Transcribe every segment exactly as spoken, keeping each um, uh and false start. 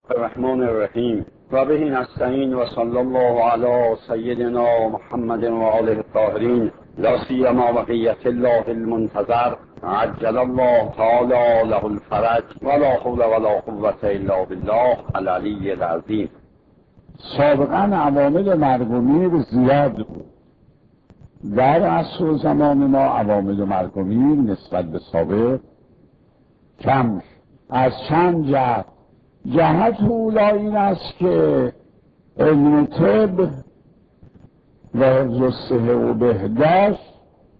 الرحمن الرحیم و به نستعین و صلی الله علی سیدنا محمد و آله الطاهرین لا سیما بقیة الله المنتظر عجل الله تعالی له الفرج ولا حول ولا قوة الا بالله العلی العظیم. سابقا عوامل مرگ و میر زیاد بود. در عصر و زمان ما عوامل مرگ و میر نسبت به سابق کم شد. از چند جهت. جهت اولا این است که علم طب و حفظ الصحه و بهداشت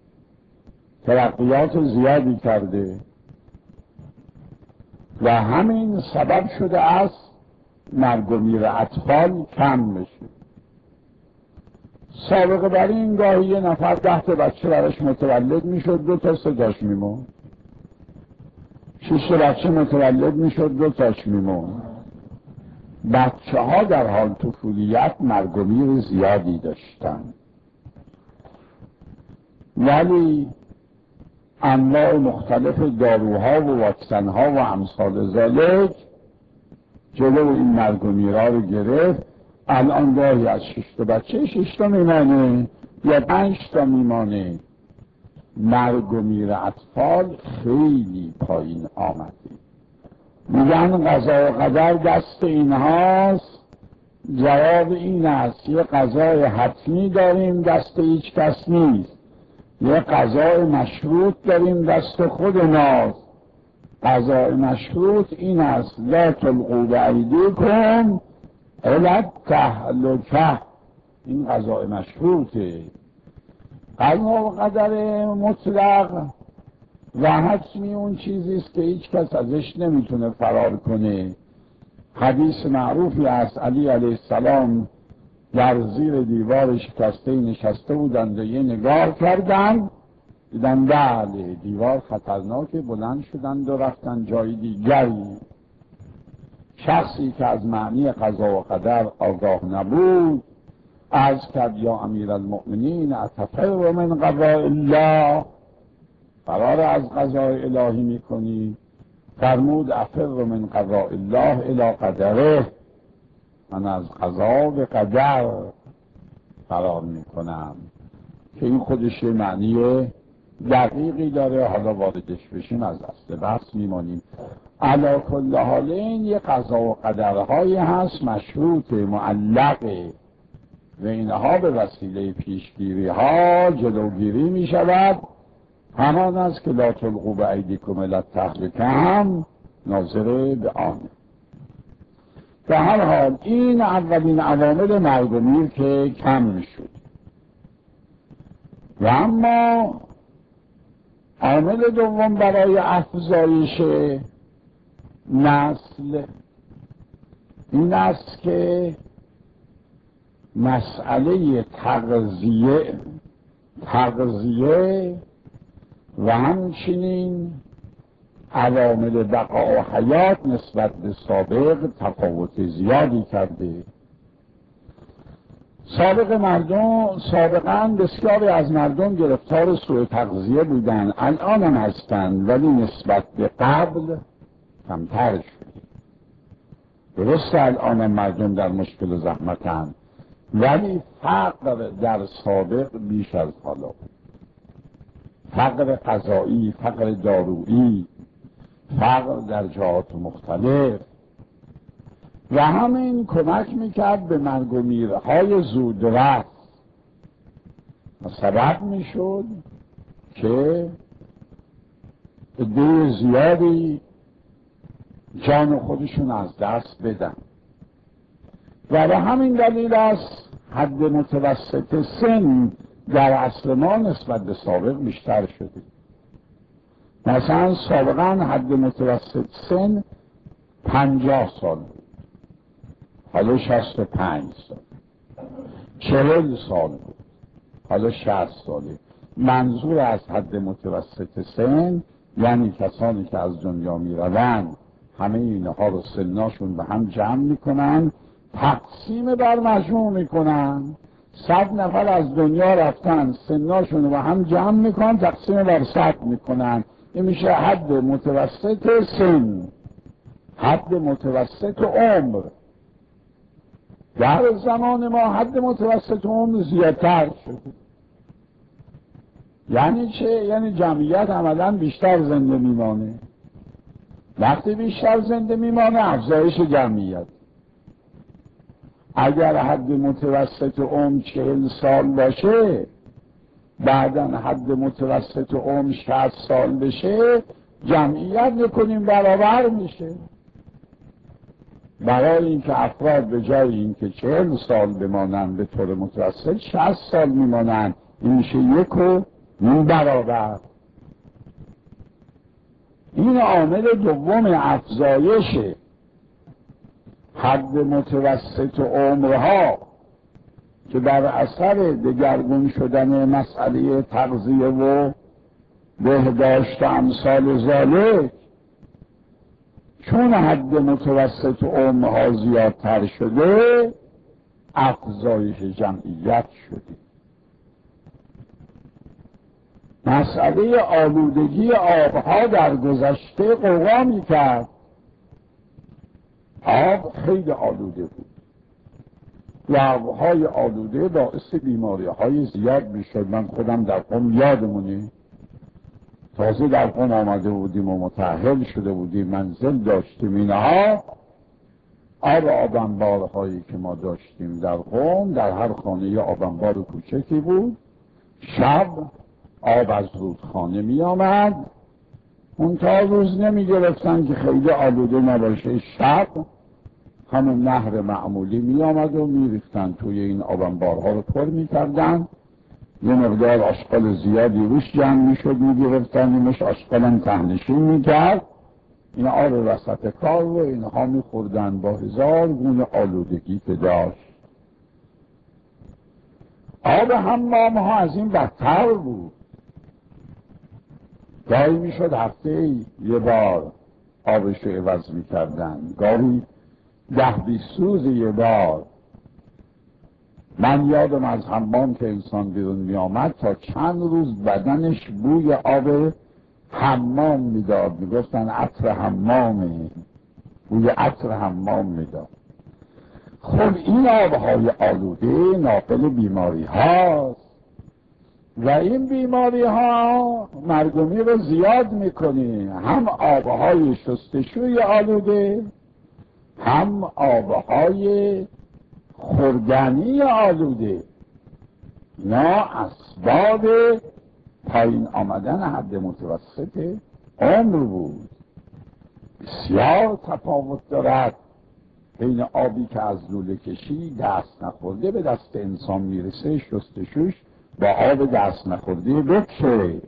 ترقیات زیادی کرده و همین سبب شده است مرگ و میر اطفال کم بشه. سابقه بر این گاهی یه نفر ده تا بچه براش متولد میشد، دو تا سه تاش میمون. شش تا بچه متولد میشد، دو تاش میمون. بچه ها در حال طفولیت مرگ و میر زیادی داشتن، ولی انواع مختلف داروها و واکسنها و امثال ذالک جلو این مرگ و میرها رو گرفت. الان گاهی از شش تا بچه شش تا میمانه یا پنج تا میمانه. مرگ و میر اطفال خیلی پایین آمده. میگن قضا و قدر دست اینهاست. جواب این است یه قضای حتمی داریم دست هیچ کس نیست، یه قضای مشروط داریم دست خودناست. قضای مشروط این است لا تلقوا بایدیکم الی التهلکه. این قضای مشروطه. قضا و قدر مطلق و حتمی اون چیزی است که هیچ کس ازش نمیتونه فرار کنه. حدیث معروفی است علی علیه السلام در زیر دیوار شکسته نشسته بودند و یه نگاه کردند، دیدن بله دیوار خطرناکه، بلند شدند و رفتن جای دیگری. شخصی که از معنی قضا و قدر آگاه نبود عرض کرد یا امیر المؤمنین اتفر من قضاء الله، فرار از قضای الهی میکنی؟ فرمود افر من قضاء الله الی قدره، من از قضا به قدر فرار میکنم. که این خودش معنی دقیقی داره، حالا واردش بشیم از اصل بحث میمانیم. علی کل حال این یه قضا و قدرهایی هست مشروط معلقه و اینها به وسیله پیشگیری ها جلوگیری می شود. همان است که لا تلقوا بایدیکم الی التهلکه هم ناظر به آن. به هر حال این اولین عوامل مرگ و میر که کم می شد. و اما عامل دوم برای افزایش نسل این است که مسئله تغذیه تغذیه و همچنین عوامل بقا و حیات نسبت به سابق تفاوت زیادی کرده. سابق مردم سابقا بسیاری از مردم گرفتار سوء تغذیه بودن، الان هم هستند، ولی نسبت به قبل کمتر شده. درسته الان مردم در مشکل و زحمتند، ولی فقر در سابق بیش از حالا بود. فقر غذایی، فقر دارویی، فقر در جهات مختلف و همین کمک میکرد به مرگ و میرهای زودرس و سبب میشد که عده زیادی جان خودشون از دست بدن. و به همین دلیل است حد متوسط سن در عصر ما نسبت به سابق بیشتر شده. مثلا سابقا حد متوسط سن پنجاه سال بود، حالا شصت و پنج سال. چهل سال بود، حالا شصت ساله. منظور از حد متوسط سن یعنی کسانی که از دنیا می روند همه اینها رو سناشون به هم جمع میکنن، تقسیم بر مجموع میکنن. صد نفر از دنیا رفتن، سناشون رو به هم جمع میکنن، تقسیم بر صد میکنن. این میشه حد متوسط سن. حد متوسط عمر. در زمان ما حد متوسط عمر زیادتر شده. یعنی چه؟ یعنی جمعیت عملاً بیشتر زنده میمانه. وقتی بیشتر زنده میمانه افزایش جمعیت. اگر حد متوسط عمر چهل سال باشه، بعداً حد متوسط عمر شصت سال بشه، جمعیت نکنیم برابر میشه. برای اینکه افراد به جای اینکه چهل سال بمانند به طور متوسط شصت سال میمانند، این میشه یک و نیم برابر. این عامل دوم افزایش حد متوسط عمرها که در اثر دگرگون شدن مسئله تغذیه و بهداشت امثال ذالک، چون حد متوسط عمرها زیادتر شده افزایش جمعیت شده. مسئله آلودگی آبها در گذشته غوغا می‌کرد. آب خیلی آلوده بود و آبهای آلوده باعث بیماری‌های زیاد می‌شد. من خودم در قم یادمونه، تازه در قم آمده بودیم و متأهل شده بودیم، منزل داشتیم، اینها آب آبنبارهایی که ما داشتیم در قم، در هر خانه یه آبنبار کوچکی بود. شب آب از رودخانه می آمد، منتها روز نمی گرفتن که خیلی آلوده نباشه. شب همون نهر معمولی می آمد و می ریختن توی این آبنبارها رو پر می کردن. یه مقدار آشغال زیادی روش جمع می شد، می گرفتن نیمش آشغالم تهنشین می کرد. این آب وسط کار رو اینها می خوردن با هزار گونه آلودگی که داشت. آب حمام ها از این بدتر بود. گاهی می شد هفته یه بار آبش رو عوض می کردن، گاهی ده بیست روز یه بار. من یادم از حمام که انسان بیرون می آمد تا چند روز بدنش بوی آب حمام می داد. می گفتن عطر حمامه، بوی عطر حمام می داد. خب این آبهای آلوده ناقل بیماری هاست و این بیماری ها مرگومی رو زیاد میکنه. هم آبهای شستشوی آلوده، هم آبهای خوردنی آلوده، اینا اسباب پایین آمدن حد متوسط عمر بود. بسیار تفاوت دارد بین آبی که از لوله کشی دست نخورده به دست انسان میرسه شستشوش با آب دست نخورده بکشه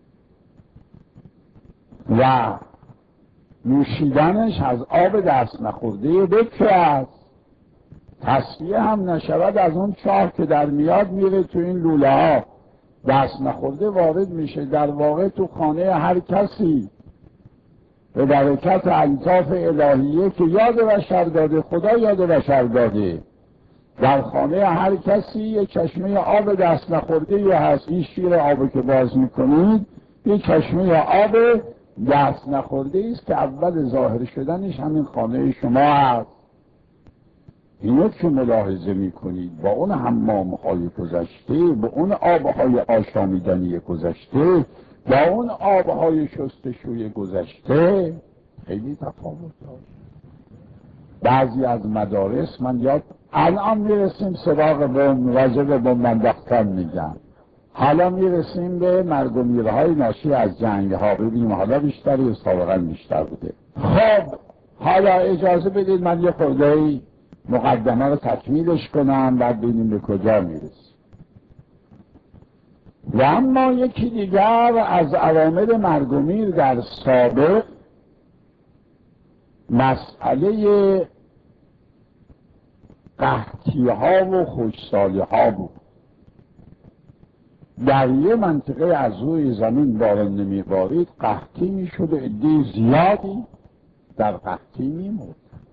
و نوشیدنش از آب دست نخورده بکشه است. تصفیه هم نشود از اون چاه که در میاد میره تو این لوله ها، دست نخورده وارد میشه. در واقع تو خانه هر کسی به برکت الطاف الهیه که یاد بشر داده، خدا یاد بشر داده، در خانه هر کسی یک چشمه آب دست نخورده یه هست. این شیر آب که باز میکنید یک چشمه آب دست نخورده است که اول ظاهر شدنش همین خانه شما هست. اینو که ملاحظه میکنید با اون حمامهای گذشته، با اون آبهای آشامیدنی گذشته، با اون آبهای شستشوی گذشته خیلی تفاوت داشت. بعضی از مدارس، من یاد الان میرسیم سراغ بوم راجع به بوم انداختن میگم، حالا میرسیم به مرگ و میرهای ناشی از جنگ ها. ببینیم حالا بیشتر یا سابقا بیشتر بوده. خب حالا اجازه بدید من یه خورده مقدمه رو تکمیلش کنم بعد ببینیم به کجا میرسیم. و اما یکی دیگر از عوامل مرگ و میر در سابق مسئله قحطی ها و خشکسالی ها بود. در یه منطقه از روی زمین باران نمی بارید، قحطی می شد و عده زیادی در قحطی می مرد.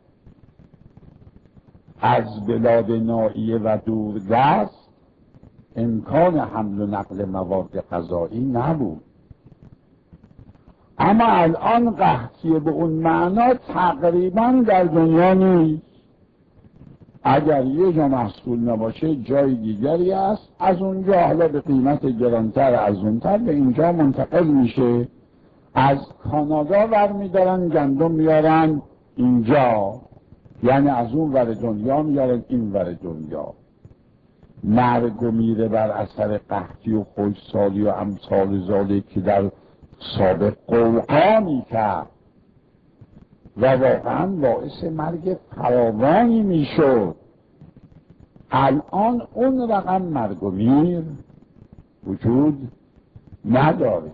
از بلاد ناحیه و دوردست امکان حمل و نقل مواد غذایی نبود. اما الان قحطی به اون معنا تقریبا در دنیا نیست. اگر یه جا محصول نباشه جای دیگری است، از اونجا حالا به قیمت گرانتر از اونتر به اینجا منتقل میشه. از کانادا برمیدارن گندم میارن اینجا، یعنی از اون ور دنیا میارن این ور دنیا. مرگ و میره بر اثر قحطی و خشکسالی و امثال ذالک که در سابق قوقا میکرد و واقعا باعث مرگ فراوانی میشد، الان اون رقم مرگ و میر وجود نداره.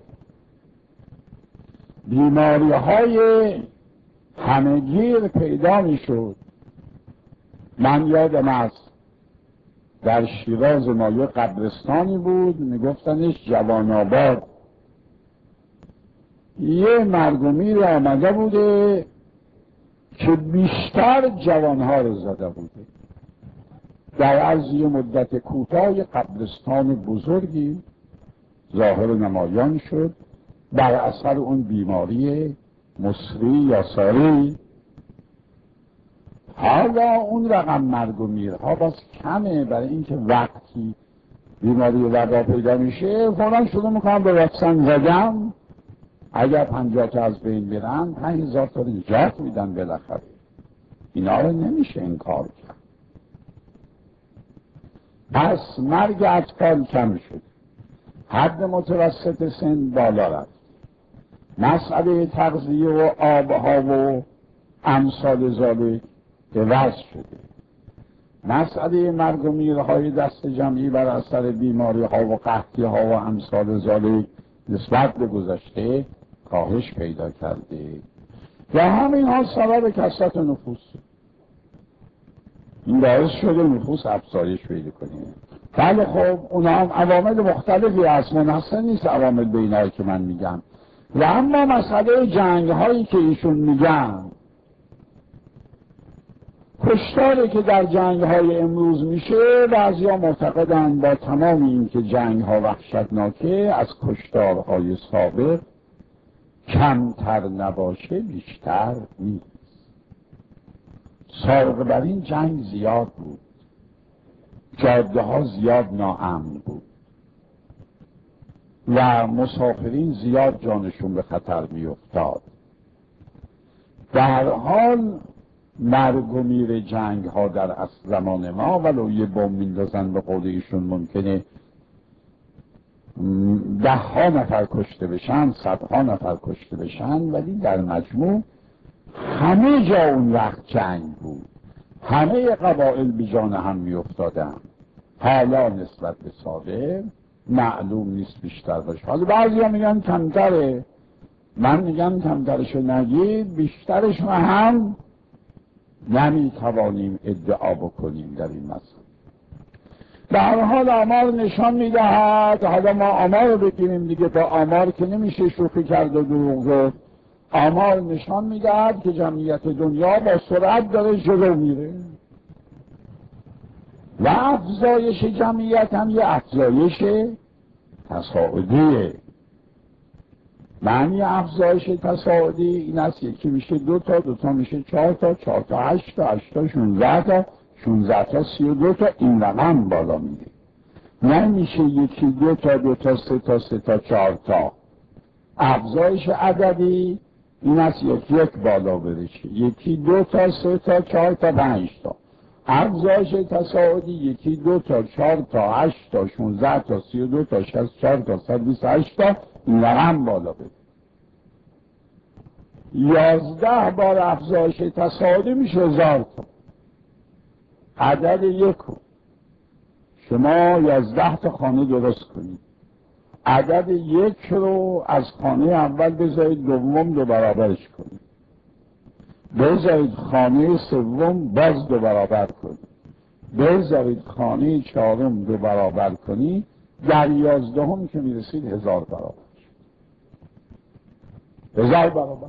بیماری های همهگیر پیدا میشد. من یادم است در شیراز ما یه قبرستانی بود میگفتنش جوان آباد، یه مرگ و میر آمده بوده که بیشتر جوانها رو زده بوده. در عرض یه مدت کوتاه قبرستان بزرگی ظاهر نمایان شد بر اثر اون بیماری مصری یا ساری. حالا اون رقم مرگ و میرها باز کمه، برای اینکه وقتی بیماری وبا پیدا میشه فوراً شروع میکنم به واکسن زدن. اگر پنجاه تا از بین میرن پنج هزار تا نجات میدن بالاخره. اینا رو نمیشه انکار کرد. پس مرگ اطفال کم شد، حد متوسط سن بالا رفت، مسئله تغذیه و آبها و امثال ذالک عوض شده، مسئله مرگ و میرهای دست جمعی بر اثر بیماری ها و قحطی ها و امثال ذالک نسبت به گذشته کاهش پیدا کرده و همین ها سبب کثرت نفوس. این باعث شده نفوس افزایش پیدا کنه. بله خب اونا هم عوامل مختلفی هست، منحصر نیست عوامل به اینایی که من میگم. و اما مسئله جنگ هایی که ایشون میگن، کشتاری که در جنگ های امروز میشه، بعضیا معتقدن با تمام این که جنگ ها وحشتناکه از کشتارهای سابق کمتر نباشه بیشتر نیست. سابق بر این جنگ زیاد بود، جاده ها زیاد ناامن بود و مسافرین زیاد جانشون به خطر می افتاد. در حال مرگ و میر جنگ ها در اصل زمان ما ولو یه بمب میندازن به قول ایشون ممکنه ده ها نفر کشته بشن، صدها نفر کشته بشن، ولی در مجموع همه جا اون وقت جنگ بود، همه قبائل به جان هم می افتادن. حالا نسبت به سابق معلوم نیست بیشتر باشه. حالا بعضی ها میگن کمتره، من میگم کمترشو نگید، بیشترش ما هم نمیتوانیم ادعا بکنیم در این مسئله. به هر حال آمار نشان میدهد، حالا ما آمار رو بگیریم دیگه، با آمار که نمیشه شوخی کرد و دروغ گفت. آمار نشان میدهد که جمعیت دنیا با سرعت داره جلو میره و افزایش جمعیت هم یه افزایش تصاعدیه. معنی افزایش تصاعدی این است یکی میشه دو تا، دو تا میشه چهار تا، چهار تا هشت تا، هشت تا شونزده تا، شونزده تا سی و دو تا، این رقم بالا میره. نمیشه یکی دو تا، دو تا سه تا، سه تا چهار تا. افزایش عددی این است یک یک بالا برشه، یکی دو تا، سه تا، چهار تا، پنج تا. افزایش تصاعدی یکی دو تا، چهار تا، هشت تا، شونزده تا، سی و دو تا، شصت چهار تا، صد و بیست و هشت تا، این رقم بالا بره. یازده بار افزایش تصاعدی میشه هزار تا. عدد یکو شما یازده تا خانه درست کنید، عدد یک رو از خانه اول بذارید دوم دو برابرش کنید، بذارید خانه سوم باز دو برابر کنید، بذارید خانه چهارم دو برابر کنید، در یازدهم که میرسید هزار برابر شد. هزار برابر.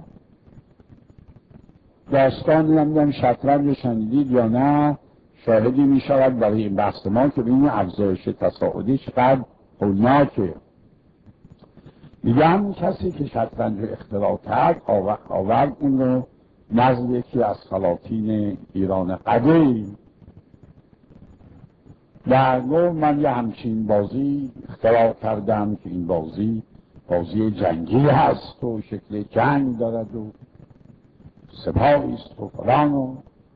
داستان نمیدونم شطرنج شنیدید یا نه، شاهدی میشود برای این بحث ما که ببینید افزایش تصاعدی چقدر هولناکه. میگن کسی که شطرنج رو اختراع کرد آورد اون رو نزد یکی از سلاطین ایران قدیم و گفت من یه همچین بازی اختراع کردم که این بازی بازی جنگی هست و شکل جنگ دارد و سپاهی است و فلان و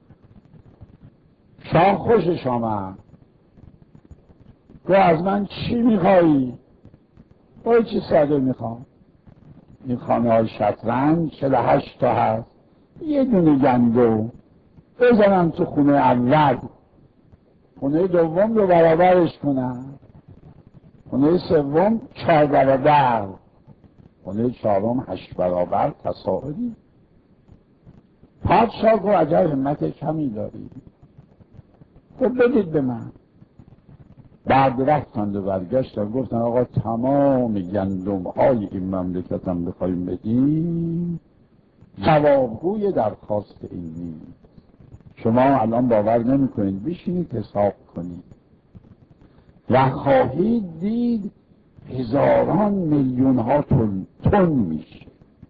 شاه خوشش آمد. گفت از من چی میخوایی؟ باید چی ساده میخوام. این خانه های شطرنج چهل و هشت تا هست، یه دونه گندو بزنم تو خونه اول، خونه دوم رو برابرش کنم، خونه سوم چهار برابر، خونه چهارم هشت برابر تصاعدی. پادشاه گفت عجب همت کمی داری، گفت بدید به من. بعد رفتند و برگشتن گفتن آقا تمام گندم های این مملکت هم بخوایم بدیم جوابگوی درخواست این نیست. شما الان باور نمی کنید، بشینید حساب کنید و خواهید دید هزاران میلیون ها تن, تن میشه.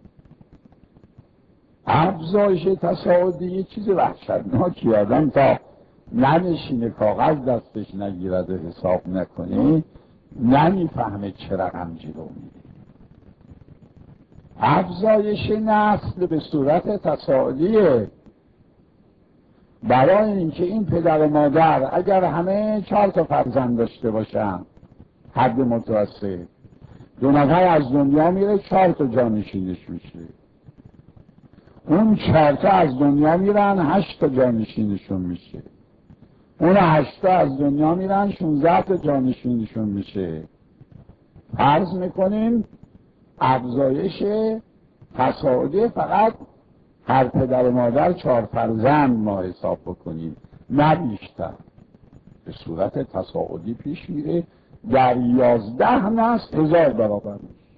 افزایش تصاعدی یه چیز وحشتناکی، آدم تا ننشینه کاغذ دستش نگیرد و حساب نکنه نمیفهمه چه رقم جلو میره. افزایش نسل به صورت تصاعدیه. برای اینکه این پدر و مادر اگر همه چهار تا فرزند داشته باشن، حد متوسط، دو نفر از دنیا میره، چهار تا جانشینش میشه. اون چهار تا از دنیا میرن، هشت تا جانشینشون میشه. اون هشت تا از دنیا میرن، شانزده تا جانشینشون میشه. فرض میکنیم افزایش تصاعدی فقط هر پدر و مادر چهار فرزند ما حساب بکنیم، نه بیشتر. به صورت تصاعدی پیش میره، در یازده نسل هزار برابر میشه،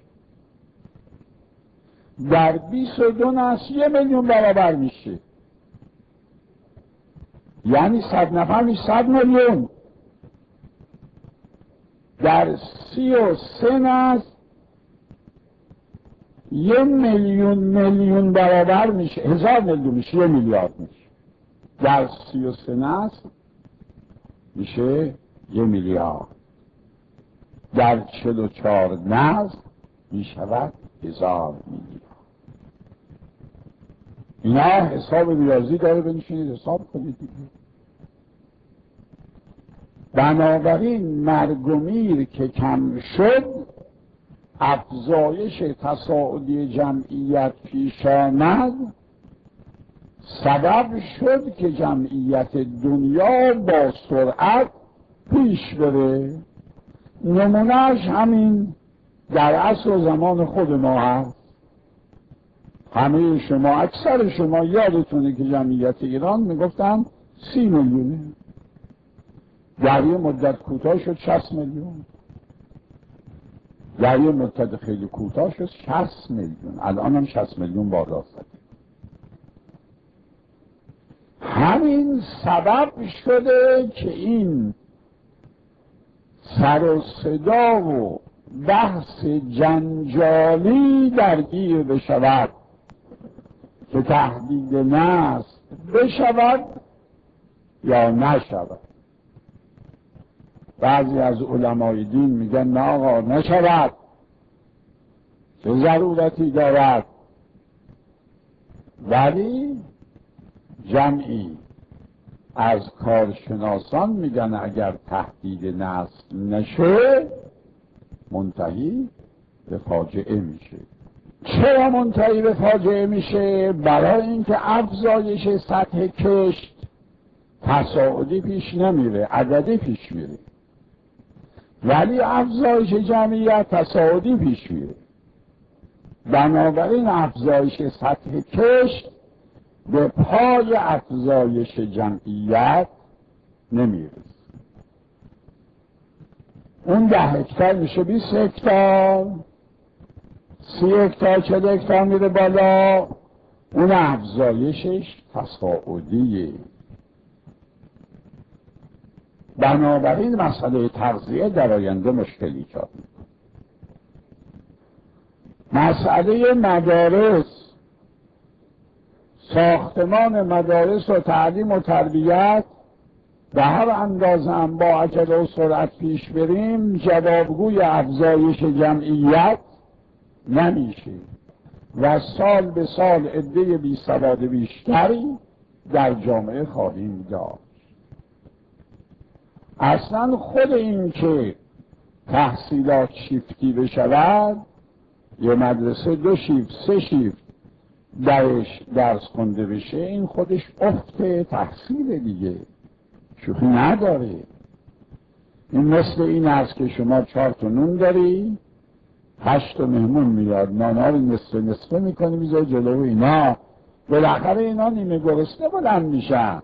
در بیست و دو نسل یه میلیون برابر میشه. یعنی صد نفر میشه صد میلیون. در سی و سه نسل یه میلیون میلیون برابر میشه، هزار میلیون میشه، یه میلیارد میشه. در سی و سه نسل میشه یه میلیارد. در چهل و چهار نسل میشود هزار میلیارد. اینا حساب ریاضی داره، بنشینید حساب کنید دیگه. بنابراین مرگ و میر که کم شد، افزایش تصاعدی جمعیت پیش آمد، سبب شد که جمعیت دنیا با سرعت پیش بره. نمونهش همین در عصر و زمان خود ما هست. همه شما، اکثر شما یادتونه که جمعیت ایران میگفتن سی میلیونه، در یه مدت کوتاه شد شصت میلیون، در یه مدت خیلی کوتاه شد شصت میلیون، الان هم شصت میلیون بالا زده. همین سبب شده که این سر و صدا و بحث جنجالی درگیر بشود که تهدید نسل بشود یا نشود. بعضی از علمای دین میگن نه آقا نشود، چه ضرورتی دارد. ولی جمعی از کارشناسان میگن اگر تهدید نسل نشه منتهی به فاجعه میشه. چرا منتهی به فاجعه میشه؟ برای اینکه افزایش سطح کشت تصاعدی پیش نمیره، عددی پیش میره، ولی افزایش جمعیت تصاعدی پیش میره. بنابراین افزایش سطح کشت به پای افزایش جمعیت نمیرسه. اون ده هکتار میشه بیست هکتار، سی هکتار، چهل هکتار میره بالا. اون افزایشش تصاعدیه. بنابراین مسئله تغذیه در آینده مشکل ایجاد میکنه. مسئله مدارس، ساختمان مدارس و تعلیم و تربیت به هر اندازه هم با عجله و سرعت پیش بریم جوابگوی افزایش جمعیت نمیشه و سال به سال عده بی سواد بیشتری در جامعه خواهیم داشت. اصلا خود این که تحصیلات شیفتی بشود، یه مدرسه دو شیفت سه شیفت درش درس خونده بشه، این خودش افت تحصیل دیگه، شوخی نداره. این مثل این است که شما چهار تا نون داری، هشت تا مهمون میاد، نانها رو نصفه نصفه میکنی میذاری جلو اینا، بالاخره اینا نیمه گرسنه بلند میشن.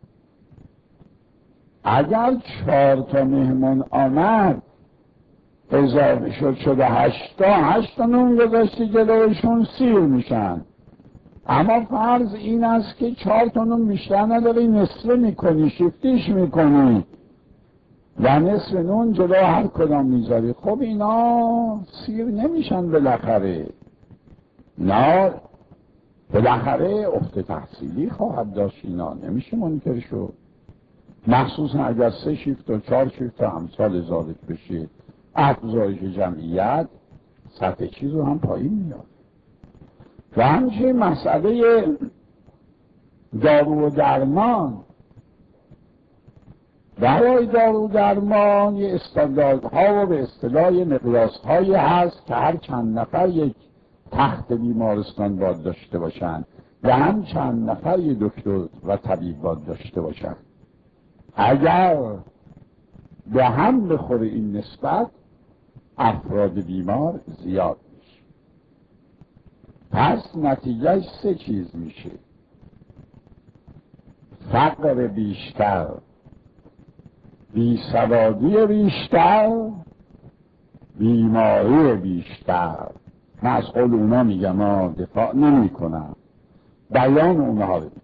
اگر چهار تا مهمون آمد اضافه شد شده هشتا، هشتا نون گذاشتی جلوشون سیر میشن. اما فرض این است که چهار تا نون بیشتر نداری، نصفه میکنی، شیفتیش میکنی و نصف نون جلو هر کدام میذاری. خب اینا سیر نمیشن بالاخره، نه بالاخره افت تحصیلی خواهد داشت، اینا نمیشه منکر شد، مخصوصا اگر سه شیفت و چهار شیفت و امثال ذالک بشه. افزایش جمعیت سطح چیز رو هم پایین میاد. و همچنین مسئله دارو و درمان، برای دارو و درمان یه استانداردها و به اصطلاح مقیاسهایی هست که هر چند نفر یک تخت بیمارستان باید داشته باشن و هم چند نفر یک دکتر و طبیب باید داشته باشن. اگر به هم بخوره این نسبت، افراد بیمار زیاد میشه. پس نتیجه سه چیز میشه: فقر بیشتر، بیسوادی بیشتر، بیماری بیشتر. من از قول اونا میگم، ما دفاع نمی کنم، بیان اونها رو.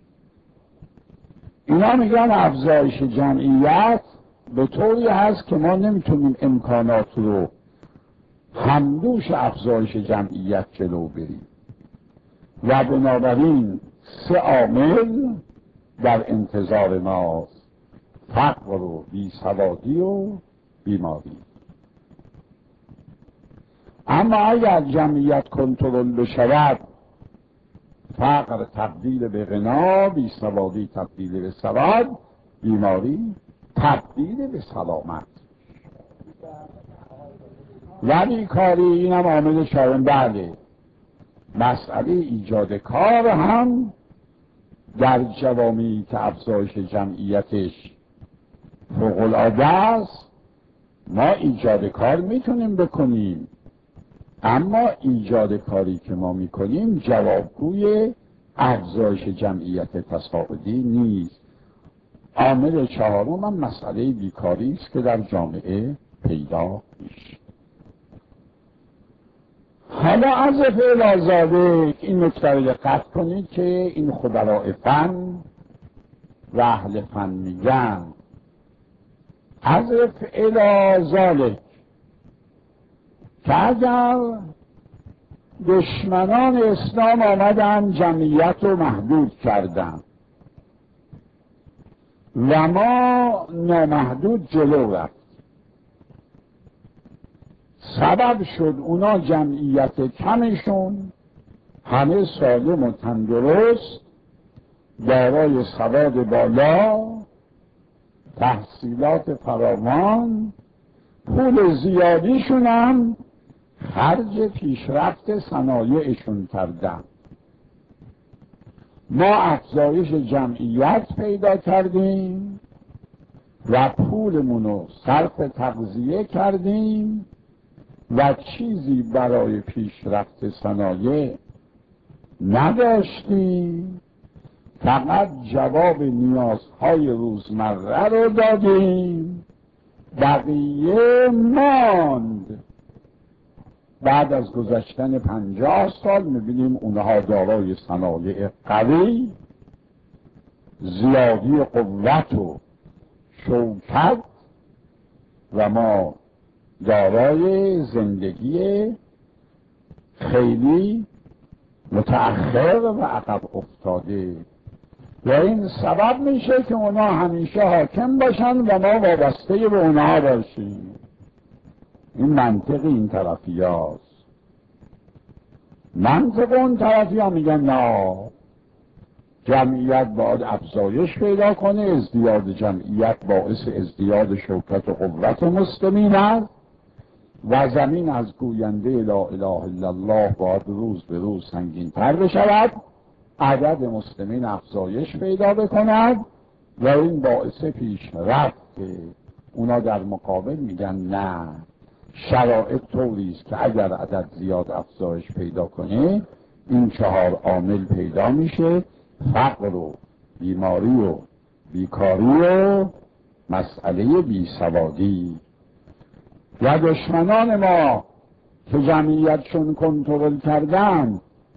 اینا میگن افزایش جمعیت به طوری هست که ما نمیتونیم امکانات رو همدوش افزایش جمعیت جلو بریم و بنابراین سه عامل در انتظار ماست: فقر و بیسوادی و بیماری. اما اگر جمعیت کنترل بشود، فقر تبدیل به غنا، بیسوادی تبدیل به سواد، بیماری تبدیل به سلامت و بیکاری اینم عامل چهارم. بله، مسئله ایجاد کار هم در جوامعی که افزایش جمعیتش فوق العاده است، ما ایجاد کار میتونیم بکنیم، اما ایجاد کاری که ما میکنیم جوابگوی افزایش جمعیت تصاعدی نیست. عامل چهارم هم مسئله بیکاری است که در جامعه پیدا میشه. حالا از فعل ذالک این نکته رو دقت کنید که این خبراء فن و اهل فن میگن از فعل ذالک که اگر دشمنان اسلام آمدن جمعیت رو محدود کردن و ما نامحدود جلو رفت، سبب شد اونا جمعیت کمشون همه سالم و تندرست، دارای سواد بالا، تحصیلات فراوان، پول زیادیشون هم خرج پیشرفت صنایعشون کردن. ما افزایش جمعیت پیدا کردیم و پولمونو صرف تغذیه کردیم و چیزی برای پیشرفت صنایع نداشتیم، فقط جواب نیازهای روزمره رو دادیم، بقیه ماند. بعد از گذشتن پنجاه سال میبینیم اونها دارای صنایع قوی، زیادی قوت و شوکت و ما دارای زندگی خیلی متأخر و عقب افتاده و این سبب میشه که اونا همیشه حاکم باشن و ما وابسته به اونا باشیم. این منطق این طرفی هاست. منطق اون طرفی ها میگن نه، جمعیت باید افزایش پیدا کنه، ازدیاد جمعیت باعث ازدیاد شوکت و قوت مسلمین است و زمین از گوینده لا اله الا الله باید روز به روز سنگین تر بشود، عدد مسلمین افزایش پیدا بکند و این باعث پیشرفت. اونا در مقابل میگن نه، شرایط طوری است که اگر عدد زیاد افزایش پیدا کنه این چهار عامل پیدا میشه: فقر و بیماری و بیکاری و مسئله بیسوادی. و دشمنان ما که جمعیتشون کنترل کردن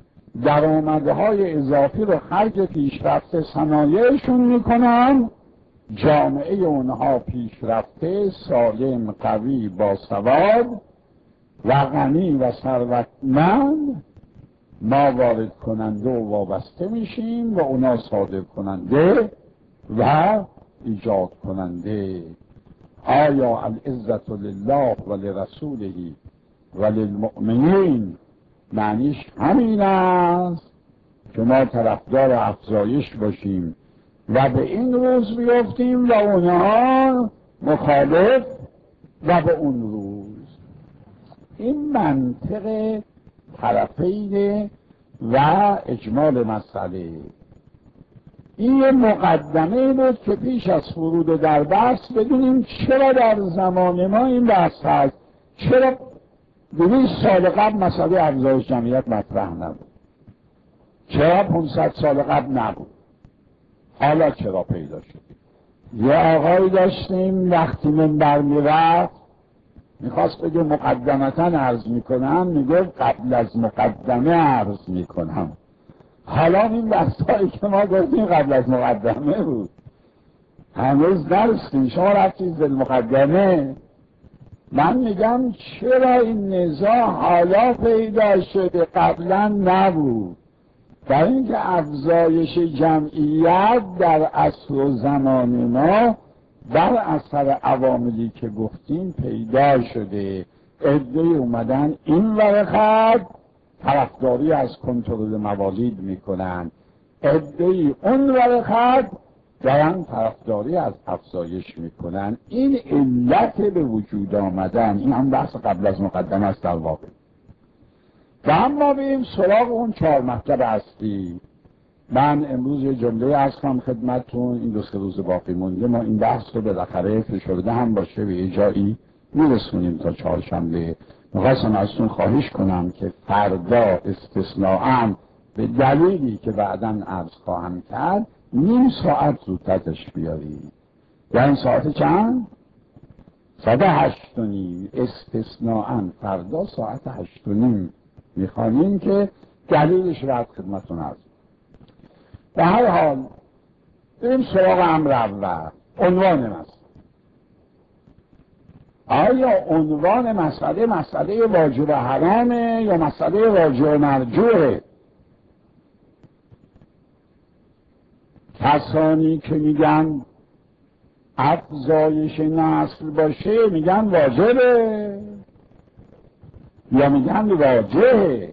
درآمدهای اضافی رو خرج پیشرفت صنایعشون میکنن، جامعه اونها پیشرفته، سالم، قوی، باسواد و غنی و ثروتمند، ما وارد کننده و وابسته میشیم و اونا صادر کننده و ایجاد کننده. آیا العزت لله و لرسوله و للمؤمنین معنیش همین است که ما طرفدار افزایش باشیم و به این روز بیفتیم و اونها مخالف و به اون روز. این منطق طرفین و اجمال مسئله. این مقدمه بود که پیش از ورود در بحث بدونیم چرا در زمان ما این بحث هست، چرا دویست سال قبل مسئله افزایش جمعیت مطرح نبود، چرا پانصد سال قبل نبود، حالا چرا پیدا شد. یه آقایی داشتیم وقتی منبر میرفت میخواست بگه مقدمتا عرض میکنم، میگه قبل از مقدمه عرض میکنم. حالا این بحثایی که ما گفتیم قبل از مقدمه بود، هنوز نرسیم، شما رفتید به مقدمه. من میگم چرا این نزاع حالا پیدا شده قبلا نبود؟ برای اینکه افزایش جمعیت در عصر و زمان ما بر اثر عواملی که گفتیم پیدا شده. عده‌ای اومدن این ور خط طرفداری از کنترل موالید میکنن، عده‌ای اون ور خط دارن طرفداری از افزایش میکنن. این علت به وجود آمدن، این هم بحث قبل از مقدمه است در واقع. و اما بریم سراغ اون چهار مطلب اصلی. من امروز یه جمله هستم خدمتتون، این دو سه روز باقی مونده ما این بحث رو بالاخره فشرده هم باشه به یه جایی میرسونیم تا چهارشنبه. میخواستم ازتون خواهش کنم که فردا استثناءً به دلیلی که بعداً عرض خواهم کرد نیم ساعت زودتر تشریف بیارید. یعنی ساعت چند؟ ساعت هشت و نیم. استثناءً فردا ساعت هشت و نیم میخوانیم که دلیلش را خدمتتون عرض. به هر حال بریم سراغ امر اول، عنوان مسئله. آیا عنوان مسئله مسئله واجب و حرامه یا مسئله راجع و مرجوعه؟ کسانی که میگن افزایش نسل باشه میگن واجبه یا میگن راجعه؟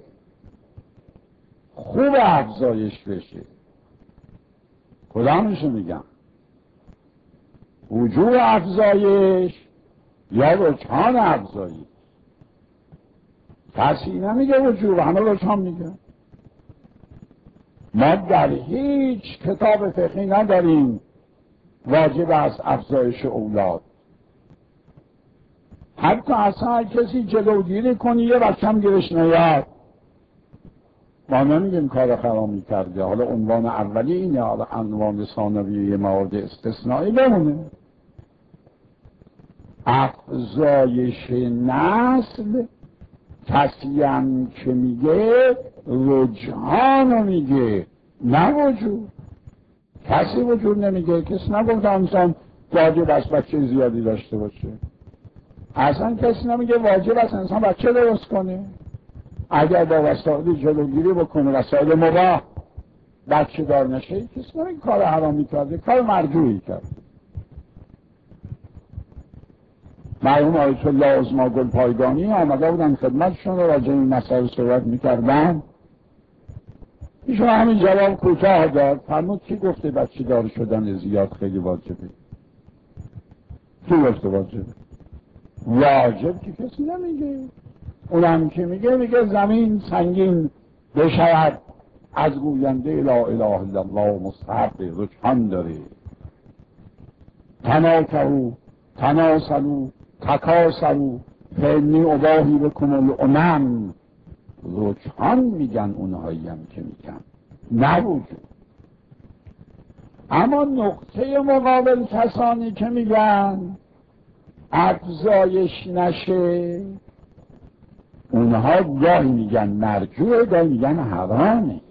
خوب افزایش بشه کدامشو میگن؟ وجوب افزایش یا رجحان افزایش؟ کسی نمیگه وجوب، همه رجحان میگه. ما در هیچ کتاب فقهی نداریم واجب از افزایش اولاد. حتی اصلا کسی جلوگیری کنی یه بچم گیرش نیاد، ما نمیگیم کار خرامی کرده. حالا عنوان اولی اینه، حالا عنوان ثانوی یه موارد استثنایی بمونه. افزایش نسل کسی هم که میگه رجحانو میگه، نه وجود. کسی وجود نمیگه، کسی نگفت انسان واجب است بچه زیادی داشته باشه. اصلا کسی نمیگه واجب است انسان بچه درست کنه. اگر با وسایل جلوگیری بکنه، وسایل مباح، بچه دار نشه، کسی نه این کار حرامی کرده، کار مرجوعی کرد. مرحوم آیت الله عظما گلپایگانی آمده بودن خدمتشون رو راجع این مسائل صحبت میکردن. ایشون همین جواب کوتاه داد، فرمود کی گفته بچه دار شدن زیاد خیلی واجبه؟ کی گفته واجبه؟ واجب که کسی نمیگه. اونم که میگه میگه زمین سنگین بشود از گوینده لا اله الا الله مستحب رجحان داره. تناکروا تناسلوا تکاسلوا فانی اباهی بکن الامم. رجحان میگن اونهایی هم که میگن، نوجود. اما نقطه مقابل کسانی که میگن افزایش نشه، اونها گاهی میگن مرجوعه، گاهی میگن حرامه.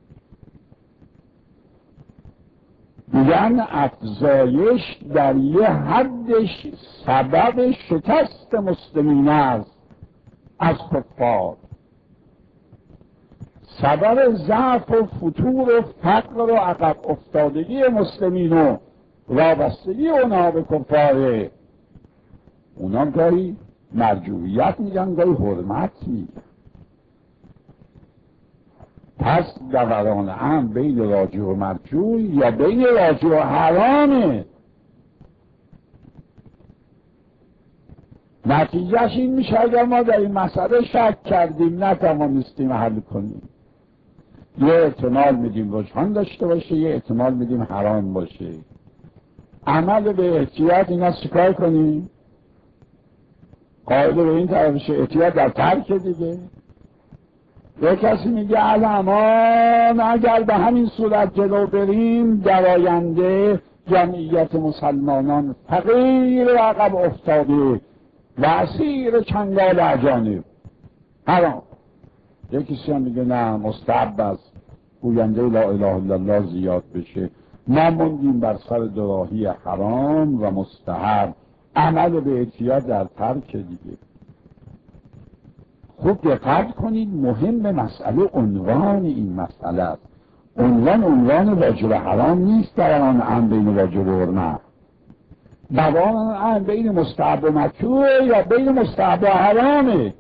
میگن افزایش در یه حدش سبب شکست مسلمین است از کفار، سبب ضعف و فتور و فقر و عقب افتادگی مسلمین و وابستگی اونا به کفاره. اونا گاهی مرجوعیت میگن، گاهی حرمت میگن. پس دوران هم بین راجع و مرجوع یا بین راجع و حرامه. نتیجهش این میشه اگر ما در این مسئله شک کردیم نتوانستیم حل کنیم، یه احتمال میدیم رجحان داشته باشه، یه احتمال میدیم حرام باشه. عمل به احتیاط اینا چیکار کنیم؟ قاعده به این طرفش احتیاط در ترک دیگه. یه کسی میگه الان اگر به همین صورت جلو بریم در آینده جمعیت مسلمانان فقیر و عقب افتاده و اسیر چنگال اجانب. حرام. یه کسی هم میگه نه مستحب است گوینده لا اله الا الله زیاد بشه. ما موندیم بر سر دوراهی حرام و مستحب، عمل به احتیاط در ترک دیگه. خوب دقت کنید، مهم مسئله عنوان این مسئله است. عنوان عنوان واجب حرام نیست در آن هم بین واجب و حرمت، دوان هم بین مستحب و مکروه یا بین مستحب و حرامه.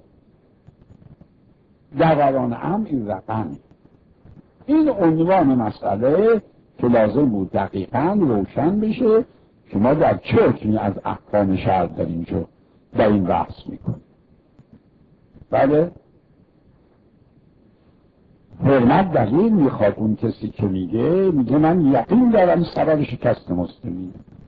دوران هم این رقمه. این عنوان مسئله که لازم بود دقیقاً روشن بشه که ما در چه حکمی از احکام شرع در اینجا در این بحث میکنیم. بله، حرمت دلیل میخواد. اون کسی که میگه میگه من یقین دارم سبب شکست مسلمین.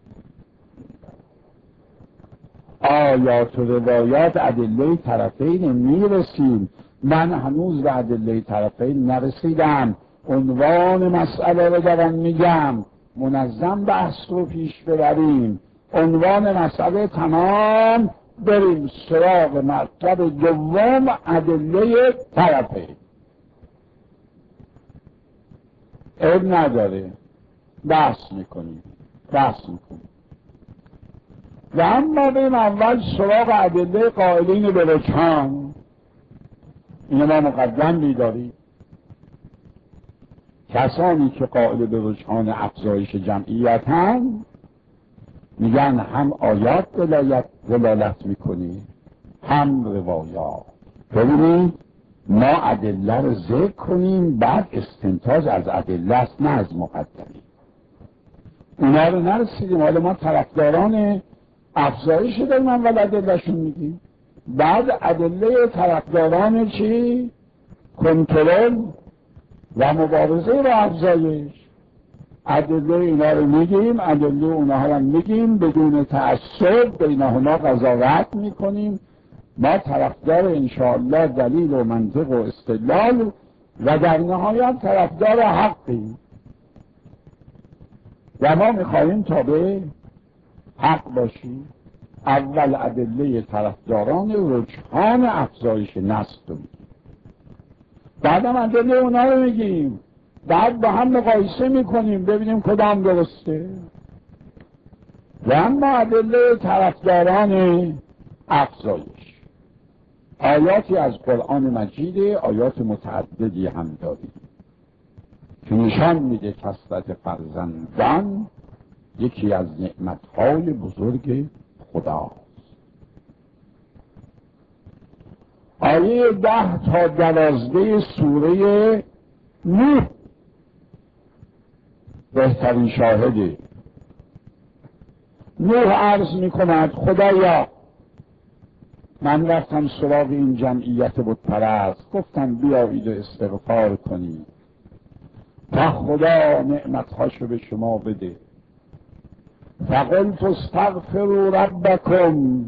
آیات و روایات ادله طرفین میرسیم، من هنوز به ادله طرفین نرسیدم، عنوان مسئله رو دارم میگم، منظم بحث رو پیش ببریم. عنوان مسئله تمام، بریم سراغ مطلب دوم، ادله طرفین. عیب نداره، بحث میکنیم بحث میکنیم و اما بریم اول سراغ ادله قائلین به رجحان. اینو ما مقدم می‌داریم. کسانی که قائل به رجحان افزایش جمعیت هم میگن هم آیات دلالت دلالت میکنه هم روایات. ببینید ما ادله رو ذکر کنیم، بعد استنتاج از ادله است نه از مقدمه. اونا رو نرسیدیم، حالا ما طرفداران افزایش داریم اول ادلهشون میگیم، بعد ادله طرفداران چی؟ کنترل و مبارزه با افزایش. ادله اینا رو میگیم، ادله اونها رو میگیم، بدون تعصب بینهما قضاوت میکنیم. ما طرفدار انشاءالله دلیل و منطق و استدلال و در نهایت طرفدار حقیم و ما میخواهیم تابع حق باشیم. اول ادله طرفداران رجحان افزایش نسل رو میگیم، بعدم ادله اونا رو میگیم، بعد با هم مقایسه میکنیم ببینیم کدام درسته. و اما ادله طرفداران افزایش آیاتی از قرآن مجید، آیات متعددی هم داریم که نشان میده کثرت فرزندان یکی از نعمتهای بزرگ خداست. آیه ده تا دوازده سوره نوح بهترین شاهده. نوح عرض میکند خدایا من رفتم سراغ این جمعیت بتپرست، گفتم بیایید و استغفار کنید تا خدا نعمتهاشو به شما بده. فقلت استغفروا ربکم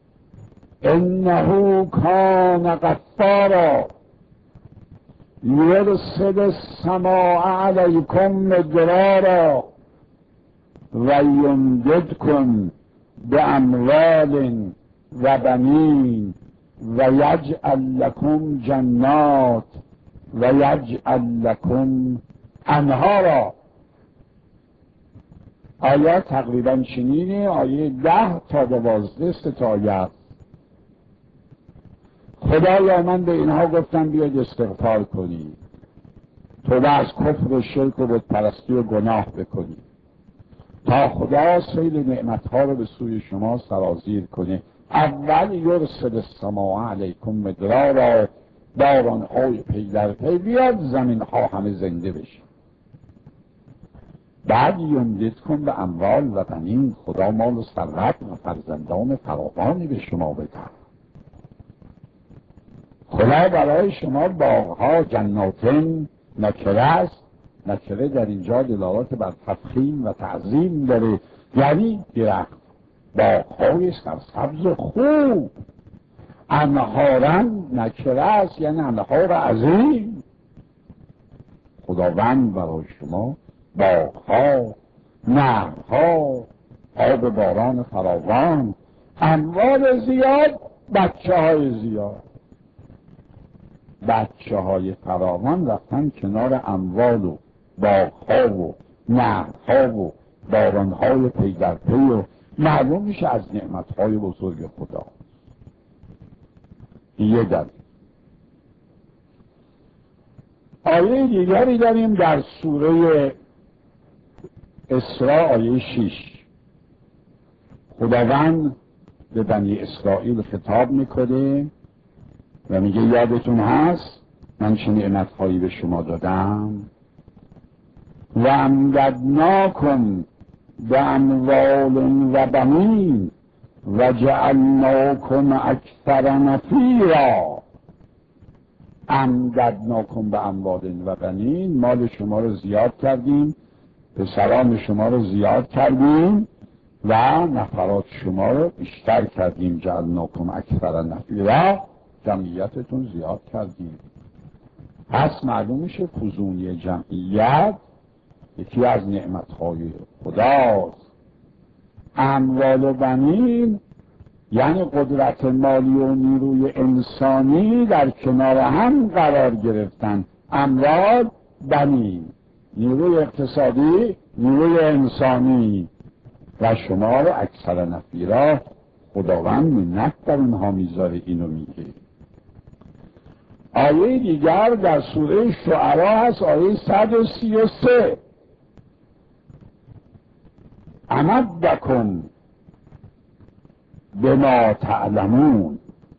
انه کان غفارا یرسل السماء علیکم مدرارا و یمددکم باموال و بنین و یجعل لکم جنات و یجعل لکم انهارا. آیات تقریبا چنینه. آیه ده تا دوازده سه تا آیه. خدایا من به اینها گفتم بیاید استغفار کنید، توبه از کفر و شرک و بتپرستی و گناه بکنید تا خدا سیل نعمتها رو به سوی شما سرازیر کنه. اول یرسل السماء علیکم مدرارا، بارانهای پی در پی بیاد، زمینها همه زنده بشه. بعد یمددکم به اموال و بنین، خدا مال و ثروت و فرزندان فراوانی به شما بده. خدا برای شما باغها جناتن نکره است. نکره در اینجا دلالت بر تفخیم و تعظیم داره، یعنی درخت باغهای سرسبز خوب. انهارن نکره است یعنی انهار عظیم. خداوند برای شما باغها، نهرها، آب باران فراوان، اموال زیاد، بچه های زیاد. بچه های فراوان رفتن کنار اموال و باغها و نهرها و بارانهای پی در پی و معلوم میشه از نعمتهای بزرگ خدا. یه دلیل. آیه دیگری داریم در سوره اسراء آیه شش. خداوند به بنی اسرائیل خطاب میکنه و میگه یادتون هست من چه نعمتهایی به شما دادم؟ و امددناکم به اموال و بنین و جعلناکم اکثر نفیرا. امددناکم به اموال و بنین، مال شما رو زیاد کردیم، پسران شما رو زیاد کردیم و نفرات شما رو بیشتر کردیم. جعلناکم اکثر نفیرا، جمعیتتون زیاد کردیم. پس معلوم میشه فزونی جمعیت یکی از نعمتهای خداست. اموال و بنین یعنی قدرت مالی و نیروی انسانی در کنار هم قرار گرفتن. اموال، بنین، نیروی اقتصادی، نیروی انسانی. و شما رو اکثر نفیرا، خداوند منت در اونها میذاره. اینو میگه. آیه دیگر در سوره شعراء هست، آیه صد و سی و سه. امدکم بما تعلمون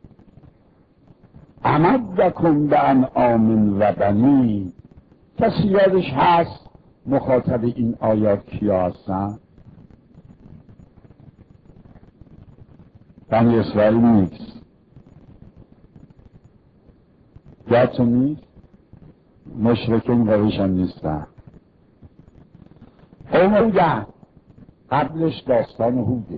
امدکم به انعام و بنین. کسی یادش هست مخاطب این آیات کیا هستن؟ بنی اسرائیل نیست. یادتون نیست؟ مشرکین قریش هم نیستن. قوم هودن. قبلش داستان هوده.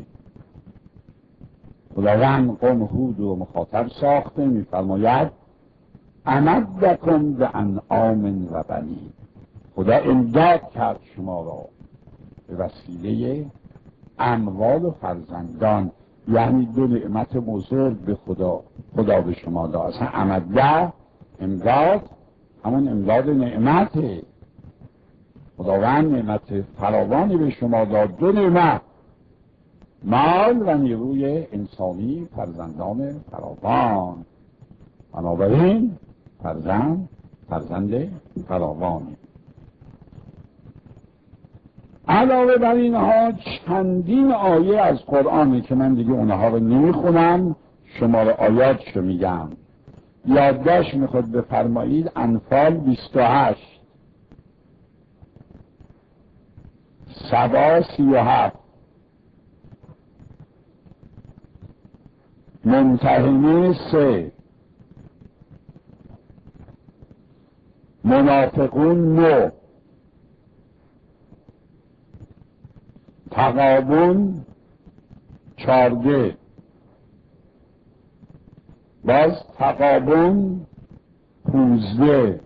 خداوند قوم هود رو مخاطب ساخته، میفرماید امدکم به انعام و بنین. خدا امداد کرد شما را به وسیله اموال و فرزندان، یعنی دو نعمت بزرگ به خدا خدا به شما داد. اصلا امده امداد همون امداد نعمته. خداوند نعمت فراوانی به شما داد، دو نعمت، مال و نیروی انسانی، فرزندان فراوان. بنابراین فرزند فرزند فراوانی. علاوه بر اینها چندین آیه از قرآنه که من دیگه اونها رو نمیخونم، شماره آیاتشو میگم. یادداشت میخواد بفرمایید. انفال بیست و هشت، سبا سی و هفت، ممتحنه سه، منافقون نو، تغابن چارده، باز تغابن پونزده،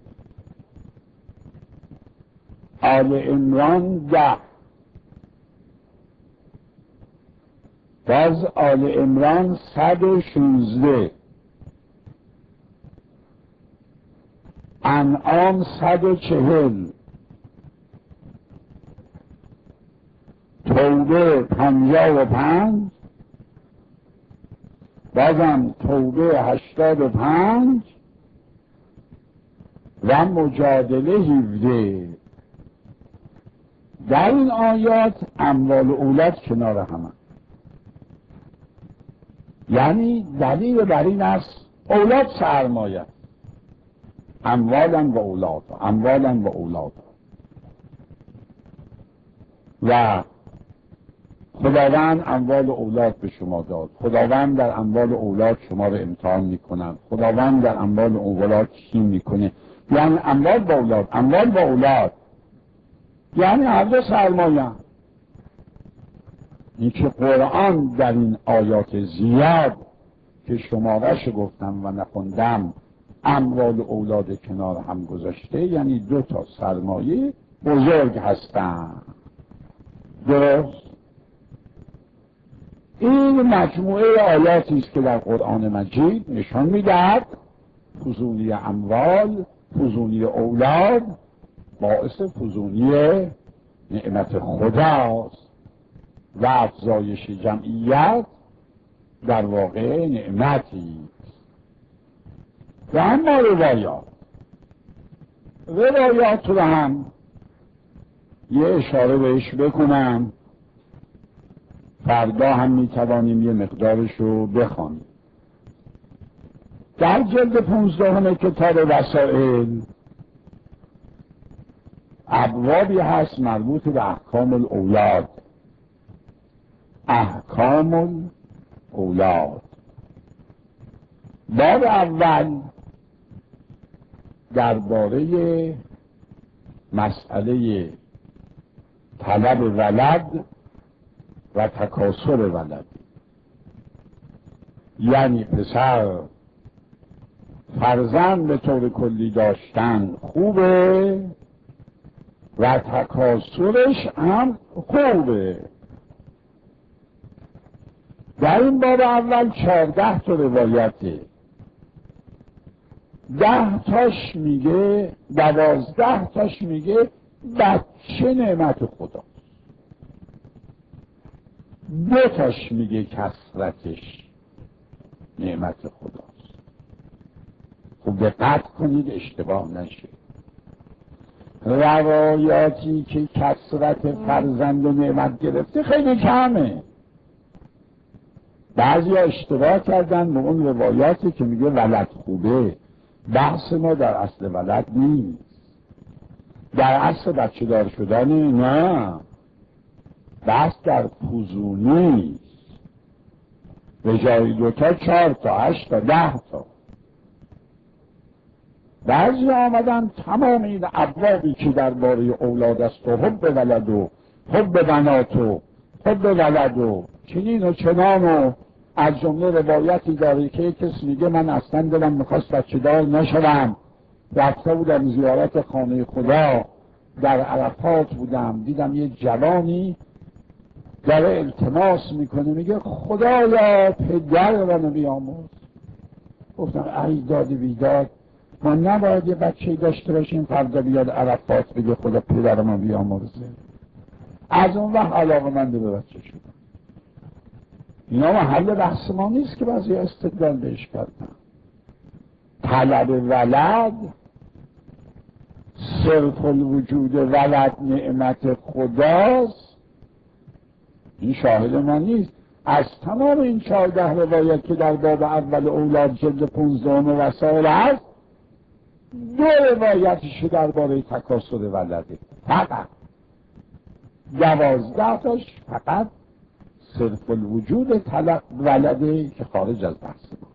آل عمران ده، باز آل عمران صد و شونزده، انعام صد و چهل، توبه پنجاه و پنج، بازم توبه هشتاد و پنج و مجادله هفده. در این آیات اموال و اولاد کنار همه، یعنی دلیل بر این است اولاد سرمایه، اموالا و اولاد، اموالا و اولاد. و خداوند اموال و اولاد به شما داد، خداوند در اموال و اولاد شما رو امتحان میکنن، خداوند در اموال و اولاد چی میکنه؟ یعنی اموال با اولاد، اموال با اولاد، یعنی هر دو سرمایه. این که قرآن در این آیات زیاد که شمارش گفتم و نخوندم اموال و اولاد کنار هم گذاشته، یعنی دو تا سرمایه بزرگ هستن. درست؟ این مجموعه آیاتی است که در قرآن مجید نشان میدهد فزونی اموال، فزونی اولاد باعث فزونی نعمت خداست و افزایش جمعیت در واقع نعمتی. و اما روایات روایات رو هم یه اشاره بهش بکنم، فردا هم میتوانیم یه مقدارش رو بخوانیم. در جلد پونزدهم کتاب وسائل ابوابی هست مربوط به احکام الاولاد. احکام الاولاد باب اول درباره مسئله طلب ولد و تکاثر ولد، یعنی پسر فرزند به طور کلی داشتن خوبه و تکاثرش هم خوبه. در این باب اول چهارده تا روایته، ده تاش میگه، دوازده تاش میگه بچه نعمت خدا، دو تاش میگه کثرتش نعمت خداست. خب دقت کنید اشتباه نشه. روایاتی که کثرت فرزند و نعمت گرفته خیلی کمه. بعضی ها اشتباه کردن به اون روایاتی که میگه ولد خوبه. بحث ما در اصل ولد نیست، در اصل بچه دار شدن نه، بحث در فزونی به جای دوتا چهار تا هشت تا ده تا. بعضی آمدن تمام این ابوابی که درباره اولاد است و حب ولد و حب بنات و حب ولد و چنین و چنان و از جمله روایتی داره که کسی میگه من اصلا دلم میخواست بچه دار نشدم، رفته بودم زیارت خانه خدا در عرفات بودم، دیدم یه جوانی داره التماس میکنه، میگه خدایا پدر منو بیامرز. گفتم ای داد بیداد، ما نباید یه بچه داشته باشیم فردا بیاد عرفات بگه خدا پدر منو بیامرزه. از اون وقت علاقه من به بچه شدم. اینا محل بحث ما نیست که بعضی استدلال بهش کردن. طلب ولد، صرف الوجود ولد نعمت خداست، این شاهد ما نیست. از تمام این چهارده روایت که در باب اول اولاد جلد پونزدهم وسائل هست، دو روایتش درباره تکاثر ولده، فقط دوازده تاش فقط صرف الوجود طلب ولده که خارج از بحث ماست.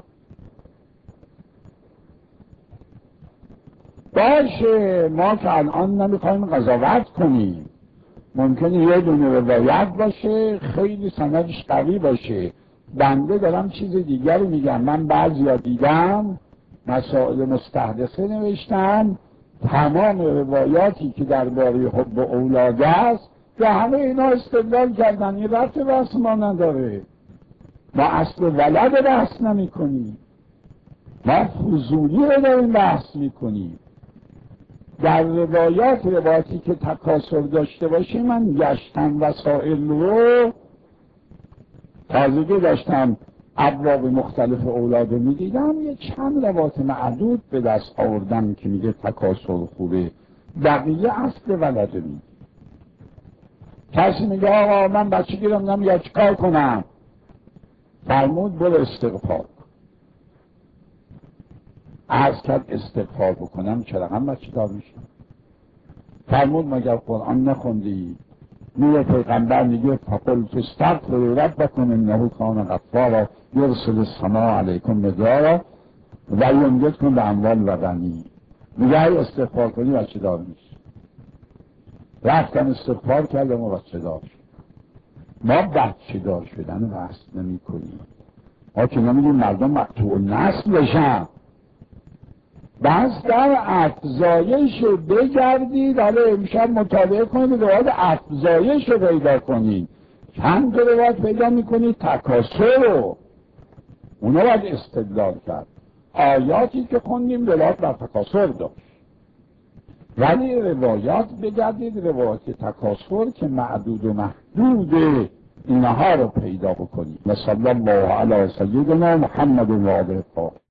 باشه، ما که الان نمیخوایم قضاوت کنیم، ممکنه یه دونه روایت باشه خیلی سندش قوی باشه، بنده دارم چیز دیگر میگم. من بعضیا دیدم مسائل مستحدثه نوشتن، تمام روایاتی که درباره حب اولاد است و همه اینا استدلال کردن. این رفت بحث ما نداره، ما اصل ولد بحث نمی کنیم، ما فضولی رو داریم بحث می کنیم. در روایات روایتی که تکاثر داشته باشه من گشتم وسائل رو، تازگی داشتم ابواب مختلف اولاد رو می دیدم، یه چند روایت معدود به دست آوردم که میگه تکاثر خوبه، بقیه اصل ولد می. کسی میگه آقا من بچه گیرم نمیگه چیکار کنم؟ فرمود برو استغفار. عرض کرد استغفار بکنم چرا هم بچه دار میشم؟ فرمود مگر قرآن نخوندی؟ میگه پیغمبر میگه فقلت استغفروا ربکم انه کان غفارا یرسل السماء علیکم مدرارا و یمددکم باموال و بنین. میگه استغفار کنی بچه دار میشی. رفتم استغفار کردم و بچه دار شد. ما بچه دار شدن بحث نمی کنیم، ما که نمیدیم مردم مقطوع نسل بشن. بس در افزایش رو بگردید. حالا امشب مطالعه کنید روایت افزایش رو پیدا کنید، چند روایت پیدا میکنید تکاثر رو، اونا باید استدلال کرد. آیاتی که خوندیم دلالت بر تکاثر داشت، ولی روایات بگردید روایت تکاثر که معدود و محدود اینها رو پیدا بکنید. صلی الله علی سیدنا محمد و آله الطاهرین.